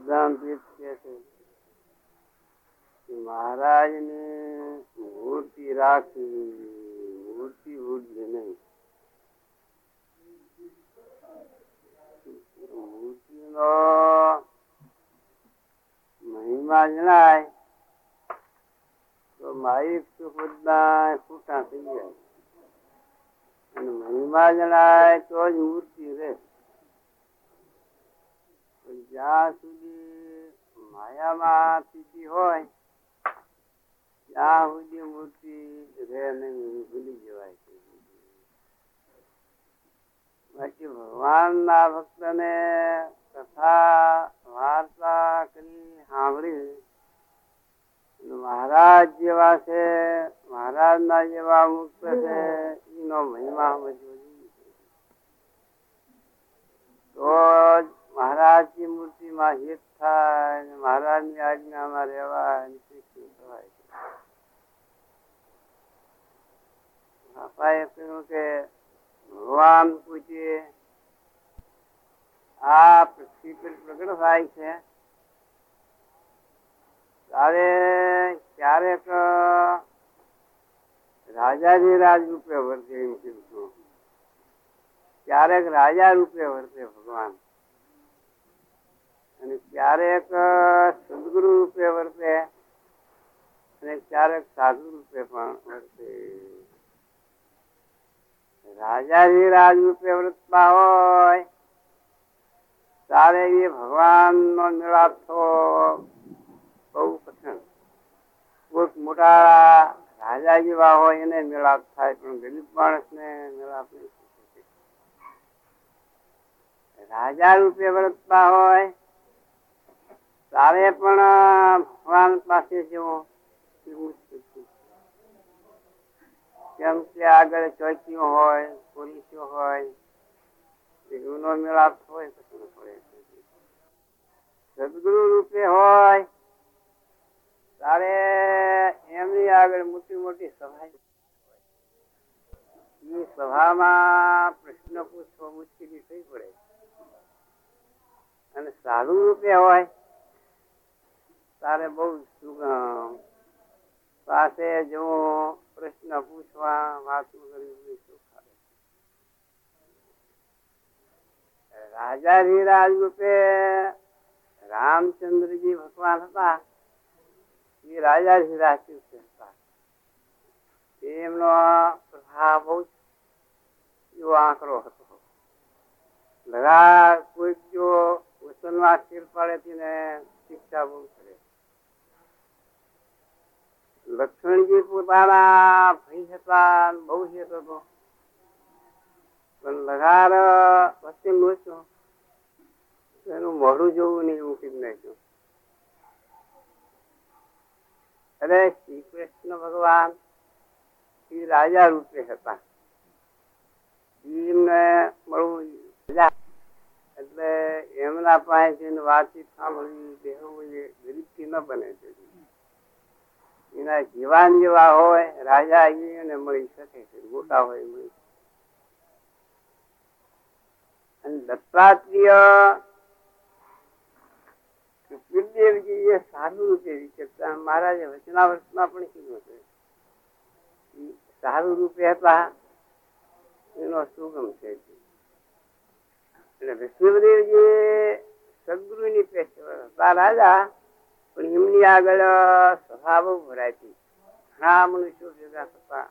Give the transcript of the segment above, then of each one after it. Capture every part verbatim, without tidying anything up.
સિદ્ધાંત કે છે મહારાજ ને મૂર્તિ રાખી, મૂર્તિ ઉડે નહીં. મૂર્તિ નો મહિમા જણાય તો માઇક તો બધા છૂટા થઈ જાય, અને મહિમા જણાય તો જ મૂર્તિ રહે. જ્યાં સુધી માયામાં સ્થિતિ હોય ત્યાં સુધી મૂર્તિ રહે નહીં, ભૂલી જવાય છે. બાકી ભગવાન ના ભક્ત ને કથા વાર્તા કરી સાંભળી મહારાજ જેવા છે, મહારાજ ના જેવા મુક્ત છે, એનો મહિમા સમજવો તો મહારાજ ની મૂર્તિ માં હિત થાય, મહારાજ ની આજ્ઞામાં રહેવાય. બાપાએ કહ્યું કે ભગવાન પૂછે આ પૃથ્વી પર પ્રગટ થાય છે ત્યારે ક્યારેક રાજાજી રાજ રૂપે વર્તે, એમ કીધું. ક્યારેક રાજા રૂપે વર્તે ભગવાન, અને ક્યારેક સદગુરુ રૂપે વર્તે, અને ક્યારેક સાધુ રૂપે પણ વર્તે. રાજાજી રાજ રૂપે વર્તતા હોય ત્યારે એ ભગવાન નો મેળાપ થવો બહુ કઠણ. કોઈક મોટા રાજા જેવા હોય એને મેળાપ થાય, પણ ગરીબ માણસ ને મેળાપ નહીં થઈ શકે. રાજા રૂપે વર્તતા હોય ત્યારે પણ ભગવાન પાસે જવું કેમ કે આગળ ચોકીઓ હોય, પોલીસો હોય, એનો મેળાપ હોય કશું પડે. સદગુરુ રૂપે હોય ત્યારે એમની આગળ મોટી મોટી સભા, એ સભામાં પ્રશ્ન પૂછવો મુશ્કેલી થઈ પડે. અને સાધુ રૂપે હોય તારે બહુ સુગમ પાસે જવું, પ્રશ્ન પૂછવા, વાતો કરવી. રાજાજી રાજ રૂપે રામચંદ્રજી ભગવાન હતા, એ રાજાજી રાજ હતા. એમનો પ્રભાવ બહુ એવો આંકડો હતો. લગા કોઈ જો વચનમાં સ્થિર પડે ને શિક્ષા બહુ કરે. લક્ષ્મણજી પોતાના ભાઈ હતા, બહુ હેત હતો, પણ લગાર વચ્ચે લોચો એનું મોઢું જોવું નહીં, એવું કીધું નાખ્યું. અરે શ્રી કૃષ્ણ ભગવાન એ રાજા રૂપે હતા, એમને મળવું એટલે એમના પાસે વાતચીત સાંભળવી બેહવું ગરીબથી ન બને છે. એના જીવાન જેવા હોય રાજા એને મળી શકે છે, મોટા હોય મળી. અને દત્તાત્રેય કપિલદેવજી એ સારું રૂપે વિચરતા, મહારાજે વચનાવર્તમાં પણ કીધું છે સારું રૂપે હતા, એનો સુગમ છે. એટલે વિષ્ણુદેવજી સદગુરુ ની પેશેવર હતા રાજા, પણ એમની આગળ સભા બહુ ભરાતી, ઘણા મનુષ્યો ભેગા થતા.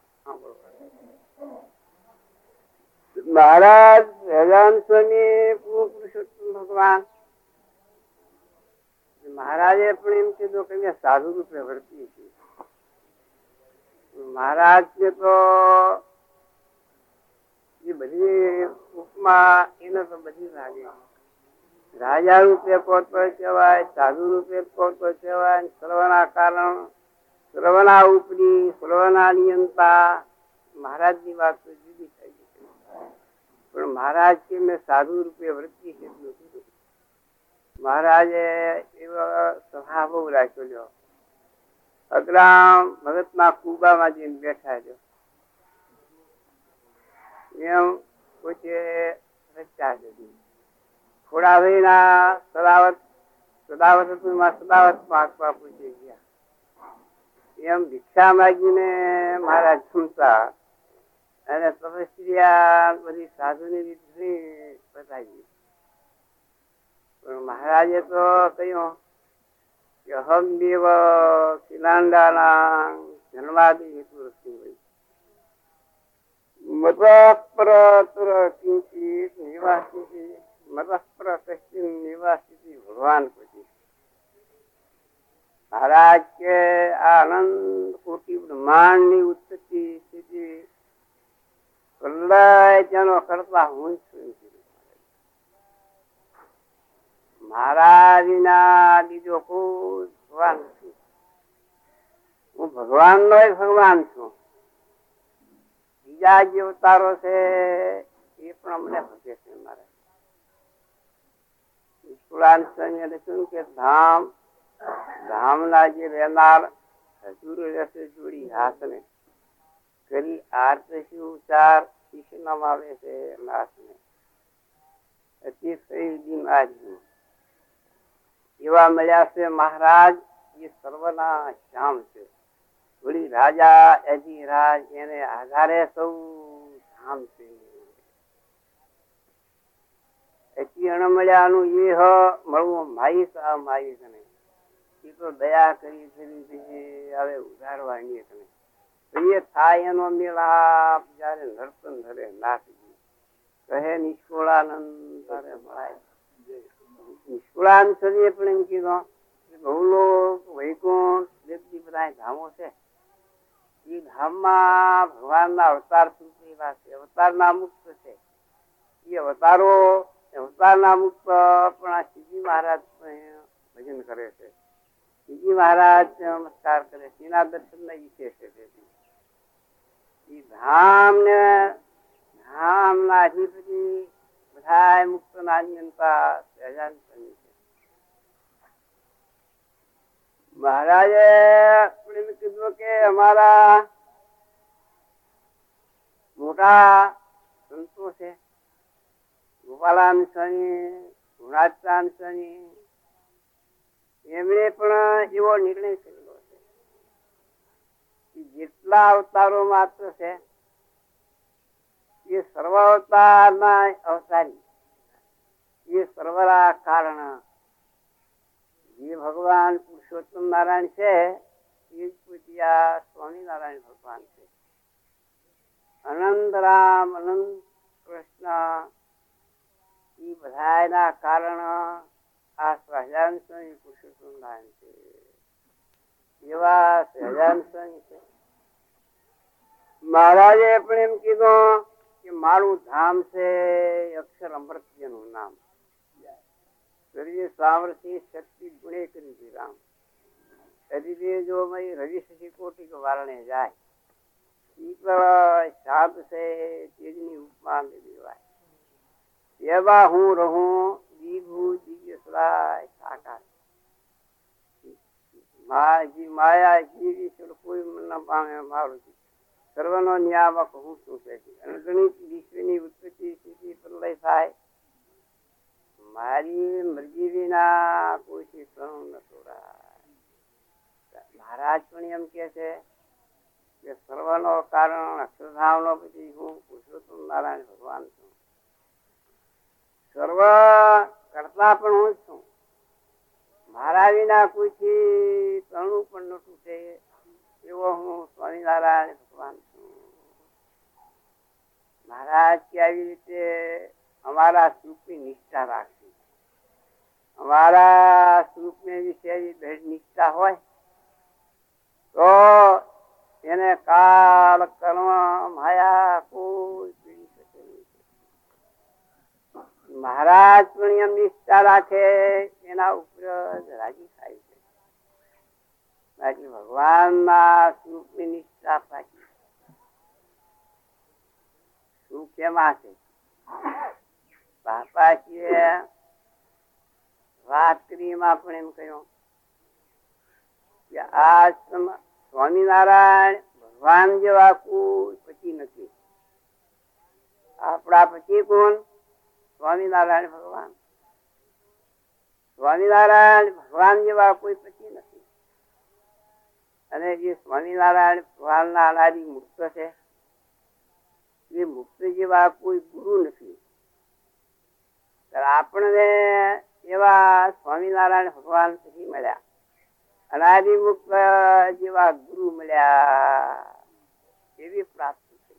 મહારાજ સહજાનંદ સ્વામી પુરુષોત્તમ ભગવાન મહારાજે પણ એમ કીધું કે મેં સાધુ રૂપે વર્તી છે. મહારાજ ને તો એ બધી ઉપમા એને તો બધી લાગે. રાજા રૂપે કોતો કહેવાય, સાધુ રૂપે કોતો કહેવાય, સર્વના કારણ, સર્વના ઉપરી, સર્વના નિયંતા. મહારાજ ની વાત તો જુદી થઈ ગઈ, પણ મહારાજ કે મેં સાધુ રૂપે વર્તી છે. મહારાજે એવો સભા બહુ રાખ્યો. અગ્રામ ભગત ના કુબામાં જઈને બેઠા છે, એમ પોતે રચા જતી. થોડા ભાઈ ના સલાવત સદાવત હતું એમાં સદાવત મહાત્મા પૂછી ગયા એમ ભિક્ષા માગીને મહારાજ જમતા અને તપસ્યા બધી સાધુની રીત બતાવી. પણ મહારાજે તો કહ્યું કે હમ દેવ શિલાંડાના જન્માદી હેતુ રસી મતપર કિંચિત નિવાસી મતપર કશ્ચિન નિવાસી ભગવાન પછી મહારાજ કે આ આનંદ કોટી બ્રહ્માંડ ની ઉત્પત્તિ સ્થિતિ પ્રલય તેનો કરતા હું છું. મારા વિના બીજો કોઈ ભગવાન નથી. હું ભગવાન નો ભગવાન છું. બીજા જે અવતારો છે એ પણ અમને ભજે છે. મારે લખ્યું કે ધામ ધામ ના જે રહેનાર હજુર રહેશે જોડી હાથ ને કરી આર્ત ઉચ્ચાર શિષ્ય નામ આવે છે. નાથ ને અતિ સહી આજ્યું એવા મળ્યા છે મહારાજ. એ સર્વના શ્યામ છે. વળી રાજા અધિરાજ એને આધારે સૌ ધામ છે. એથી અણમળ્યાનું એ હ મળવું માઈ સા માઈ તને એ તો દયા કરી કરી હવે ઉધારવાની તને એ થાય એનો મેળાપ જયારે નર્તન ધરે નાથજી કહે નિષ્કુળાનંદ તારે મળાય. નિષ્કુળાનંદ સદીએ પણ એમ કીધું બહુલોક વૈકુંઠ જેટલી બધા ધામો છે એ ધામમાં ભગવાન ના અવતાર એવા છે. અવતાર ના મુક્ત છે. એ અવતારો અવતાર ના મુક્ત પણ આ શ્રીજી મહારાજ ભજન કરે છે. શ્રીજી મહારાજ નમસ્કાર કરે છે. એના દર્શન ના વિશેષ છે. એ ધામ ને ધામ ના અધિપતિ બધા મુક્ત ના નિયંતા સહજાન છે. મહારાજે કીધું કે અમારા મોટા સંતો છે ગોપાલાન સ્વામી ગુણાચાન સ્વામી એમણે પણ એવો નિર્ણય કરેલો છે કે જેટલા અવતારો માત્ર છે એ સર્વ અવતાર ના અવતારી એ સર્વના કારણ જે ભગવાન પુરુષોત્તમ નારાયણ છે એ પૂજ્યા સ્વામિનારાયણ ભગવાન છે. અનંત રામ અનંત કૃષ્ણ એ બધા ના કારણ આ સહજાન સ્વામી પુરુષોત્તમ નારાયણ છે. એવા સહજાન સ્વામી છે. મહારાજે પણ એમ કીધું કે મારું ધામ છે અક્ષર અમૃત્ય નું નામ. સામર્થ્ય શક્તિ ગુણે કરી વિરામ હરિદે જો મય રવિ શશી કોટિ વારણે જાય શાંત છે તેજની ઉપમા દેવાય એવા હું રહું દીભુ દિવ્ય સદાય સાકાર. માયા જીવી કોઈ ન પામે મારું સર્વનો નિયામક હું શું છે. અનગણિત વિશ્વની ઉત્પત્તિ સ્થિતિ પ્રલય થાય મારી મરજી વિના કોઈ ન તોડાય. મહારાજ પણ એમ કે છે કે સર્વનો કારણ અક્ષરધામ નો પછી હું પુરુષોત્તમ નારાયણ ભગવાન છું. સર્વ કરતા પણ હું છું. મારા વિના કોઈથી તણું પણ ન તૂટે એવો હું સ્વામિનારાયણ ભગવાન છું. મહારાજ કે આવી રીતે અમારા સ્વરૂપની નિષ્ઠા રાખવી. અમારા સ્વરૂપને વિશે દૃઢ નિષ્ઠા હોય તો એને કાળ કર્મ માયા કોઈ પીડી શકે નહીં. મહારાજ પણ એમ નિષ્ઠા રાખે એના ઉપર રાજી થાય છે. બાકી ભગવાન ના સ્વરૂપ ની નિષ્ઠા રાખી શું કેમાં છે. બાપાજીએ વાત કરીમાં પણ એમ કહ્યું કે આ સ્વામિનારાયણ ભગવાન જેવા કોઈ પતિ નથી. આપણા પતિ કોણ? સ્વામિનારાયણ ભગવાન. સ્વામિનારાયણ ભગવાન જેવા કોઈ પછી નથી. અને જે સ્વામિનારાયણ ભગવાનના અનાદિ મુક્ત છે એ મુક્ત જેવા કોઈ ગુરુ નથી. આપણને એવા સ્વામિનારાયણ ભગવાન પછી મળ્યા, અનાદિ મુક્ત જેવા ગુરુ મળ્યા, એવી પ્રાપ્તિ થઈ.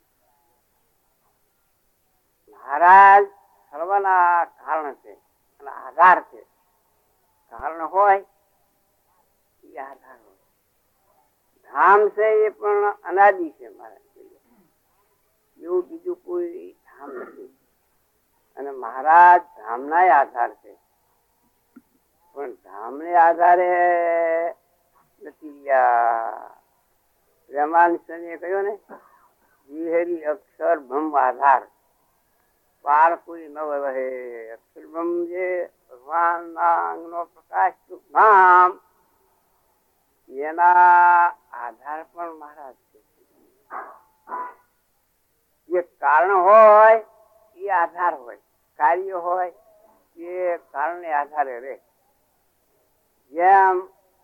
મહારાજ સર્વના કારણ છે અને આધાર છે. કારણ હોય એ આધાર હોય. ધામ છે એ પણ અનાદિ છે. મારા એવું બીજું કોઈ ધામ નથી. અને મહારાજ ધામના આધાર છે, પણ ધામને આધારે નથી. પ્રેમાનંદ કહ્યું ને, વિહરી અક્ષર બ્રહ્મ આધાર, પાર કોઈ ન રહે. અક્ષર બ્રહ્મ જે ભગવાન ના અંગ નો પ્રકાશ ધામ, એના આધાર પણ મહારાજ છે. જે કારણ હોય એ આધાર હોય, કાર્ય હોય એ કારણને આધારે રહે. જેમ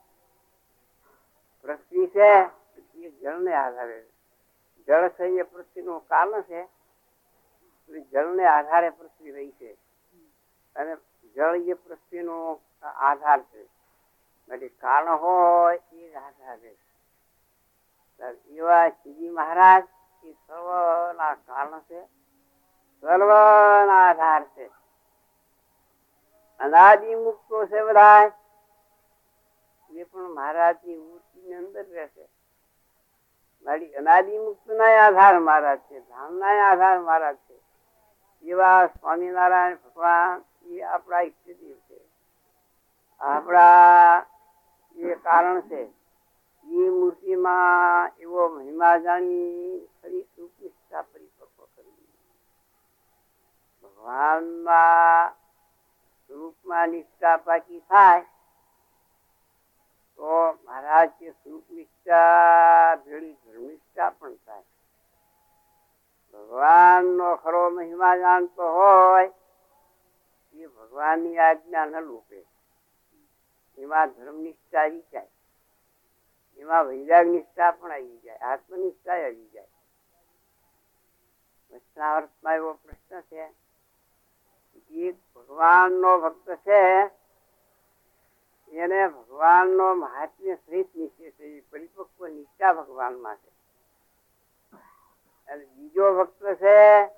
પૃથ્વી છે એ જળ ને આધારે, જળ છે એ પૃથ્વી નું કારણ છે. જળ ને આધારે પૃથ્વી રહી છે અને જળ એ પૃથ્વી નો આધાર છે. કારણ હોય એ આધાર રહે. એવા શ્રીજી મહારાજ એ સર્વ ના કારણ છે, સર્વ ના આધાર છે. અનાદિ મુક્તો છે બધા, એ પણ મહારાજ ની મૂર્તિ ની અંદર રહેશે. મારી અનાદિ મુક્ત ના આધાર મહારાજ છે, ધામ ના આધાર મહારાજ છે. એવા સ્વામિનારાયણ ભગવાન એ આપણા ઈષ્ટદેવ છે, આપણા એ કારણ છે. એ મૂર્તિમાં એવો મહિમા જાણી ફરી સુખ નિષ્ઠા પરિપક્વ કરવી. ભગવાન ના સ્વરૂપમાં નિષ્ઠા પાકી થાય તો મહારાજ કે સ્વરૂપ નિષ્ઠા ભેળી ધર્મિષ્ઠા પણ થાય. ભગવાન નો ખરો મહિમા જાણતો હોય એ ભગવાન ની આજ્ઞા ન લોપે. એમાં ધર્મ નિષ્ઠા આવી જાય, એમાં વૈરાગ નિષ્ઠા પણ આવી જાય, આત્મનિષ્ઠા આવી જાય. વચનાવર્તમાં એવો પ્રશ્ન છે, એક ભગવાન નો ભક્ત છે એને ભગવાન નો મહાત્મ્ય સહિત નિશ્ચય છે, પરિપક્વ નિષ્ઠા ભગવાન માં છે. અને બીજો ભક્ત છે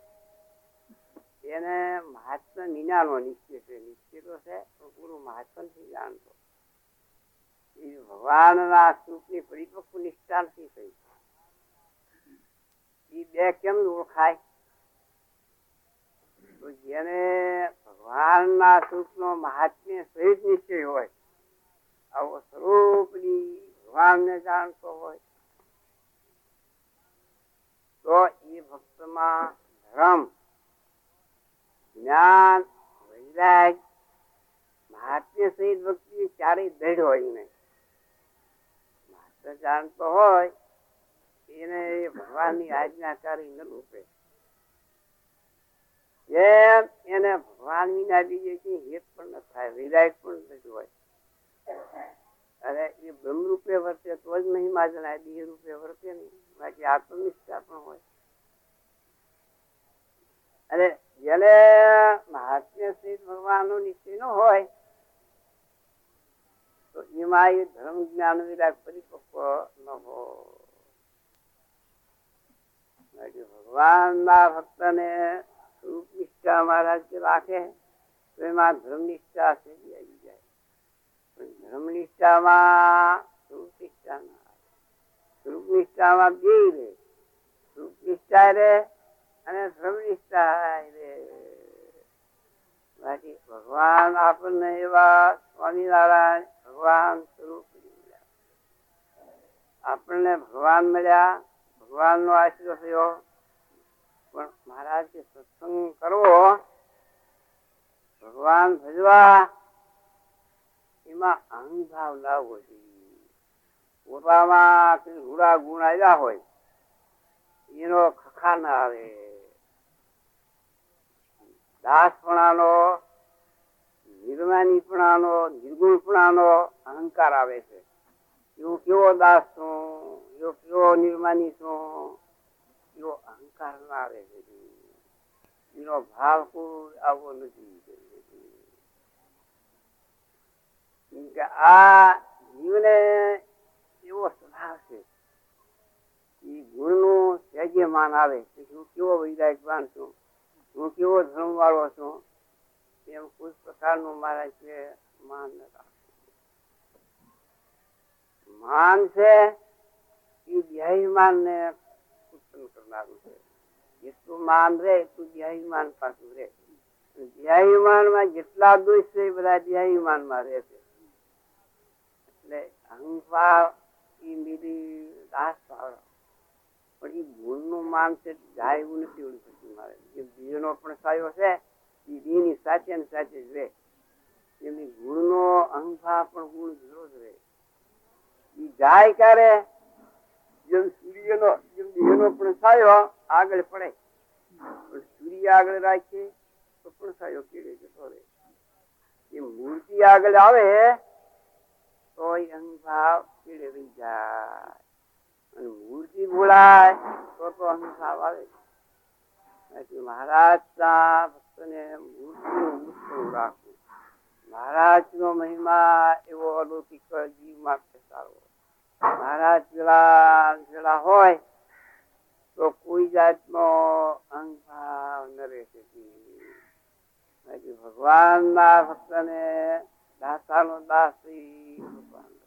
એને મહાત્મા વિના નો નિશ્ચય છે. નિશ્ચય તો છે પણ પૂરું મહાત્મા નથી જાણતો. એ ભગવાન ના સ્વરૂપ ની પરિપક્વ નિષ્ઠા નથી થઈ. એ બે કેમ ઓળખાય? તો જેને ભગવાન ના સ્વરૂપ નો મહાત્મ્ય સહિત નિશ્ચય હોય, આવો સ્વરૂપ ની ભગવાન ને જાણતો હોય, તો એ ભક્ત માં ધર્મ, જ્ઞાન, વૈરાગ, મહાત્મ્ય સહિત ભક્તિ ચારે દઢ હોય. ને મહાત્મ્ય જાણતો હોય એને ભગવાન ની આજ્ઞાકારી ન રૂપે. એમ એને ભગવાન વિના બીજે કઈ હેત પણ ન થાય, વૈરાગ પણ નથી હોય. અને એ બ્રહ્મ રૂપે વર્તે તો જ મહિમા જણાય, દેહ રૂપે વર્તે નહીં. બાકી આત્મનિષ્ઠા પણ હોય. અને જેને મહાત્મ્ય સહિત ભગવાન નો નિશ્ચય ન હોય તો એમાં એ ધર્મ જ્ઞાન વિરાગ પરિપક્વ ન હોય. ભગવાન ના ભક્ત ને સ્વરૂપ નિષ્ઠા મહારાજ રાખે તો એમાં ધર્મ નિષ્ઠા આવી જાય. પણ ધર્મ નિષ્ઠામાં સ્વરૂપ નિષ્ઠા ના, સ્વરૂપ નિષ્ઠામાં બે રે, સ્વરૂપ નિષ્ઠા રે અને ધર્મ નિષ્ઠા રે. બાકી ભગવાન આપણને એવા સ્વામિનારાયણ ભગવાન સ્વરૂપ આપણને ભગવાન મળ્યા, ભગવાન નો આશરો થયો. પણ મહારાજ કે સત્સંગ કરવો, ભગવાન ભજવા, એમાં અહંભાવ લાવવો જોઈએ. પોતામાં કઈ રૂડા ગુણ આવ્યા હોય એનો ખખા ના આવે. દાસપણાનો નિર્માનીપણાનો નિર્ગુણપણાનો અહંકાર આવે છે. એવો કેવો દાસ છું, એવો કેવો નિર્માની છું, એવો અહંકાર ના આવે છે. એનો ભાવ કોઈ આવવો નથી. આ જીવને એવો સ્વભાવ છે, એ ગુણ નું સહેજે માન આવે હું કેવો વૈરાગવાન છું, હું કેવો ધર્મ વાળો છું, એમ કોઈ પ્રકારનું મારા છે માન ન રાખવું. માન છે એ દેહાભિમાન ને ઉત્પન્ન કરનારું છે. જેટલું માન રે એટલું દેહાભિમાન પાછું રે. દેહાભિમાન માં જેટલા દોષ છે એ બધા દેહાભિમાન માં રહે છે. એટલે અહંકાર એ મેરી દાસ ભાવ, પણ એ ગુણ નું માન છે જાય એવું નથી. એવું પછી મારે જે દેહ નો પણ સાયો છે એ દેહ ની સાચે ને સાચે જ રહે. એમની ગુણ નો અહંકાર પણ ગુણ જુદો જ રહે. એ જાય ક્યારે જેમ સૂર્ય નો જેમ દેહ નો પણ સાયો આગળ પડે, પણ સૂર્ય આગળ રાખીએ તો પણ સાયો કેળે જતો રહે. એ મૂર્તિ આગળ આવે તો એ અહંભાવ કેળે રહી જાય, અને મૂર્તિ બોલાય તો તો અહંભાવ આવે. મહારાજ ના ભક્ત ને મૂર્તિ રાખવું. મહારાજ નો મહિમા એવો અલૌકિક જીવ માટે સારો. મહારાજ પેલા પેલા હોય તો કોઈ જાતનો અહંભાવ ન રહેશે. ભગવાન ના ભક્ત ને દાસા નો દાસ ભગવાન